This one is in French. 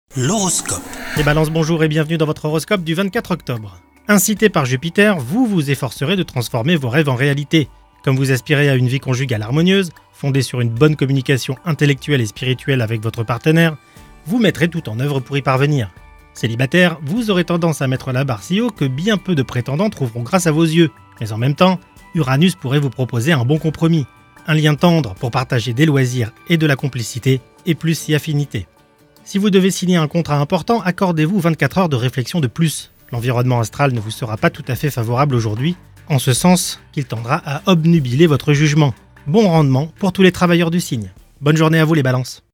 L'horoscope. Les balances, bonjour et bienvenue dans votre horoscope du 24 octobre. Incité par Jupiter, vous vous efforcerez de transformer vos rêves en réalité. Comme vous aspirez à une vie conjugale harmonieuse, fondée sur une bonne communication intellectuelle et spirituelle avec votre partenaire, vous mettrez tout en œuvre pour y parvenir. Célibataire, vous aurez tendance à mettre la barre si haut que bien peu de prétendants trouveront grâce à vos yeux. Mais en même temps, Uranus pourrait vous proposer un bon compromis. Un lien tendre pour partager des loisirs et de la complicité, et plus si affinité. Si vous devez signer un contrat important, accordez-vous 24 heures de réflexion de plus. L'environnement astral ne vous sera pas tout à fait favorable aujourd'hui, en ce sens qu'il tendra à obnubiler votre jugement. Bon rendement pour tous les travailleurs du signe. Bonne journée à vous les balances.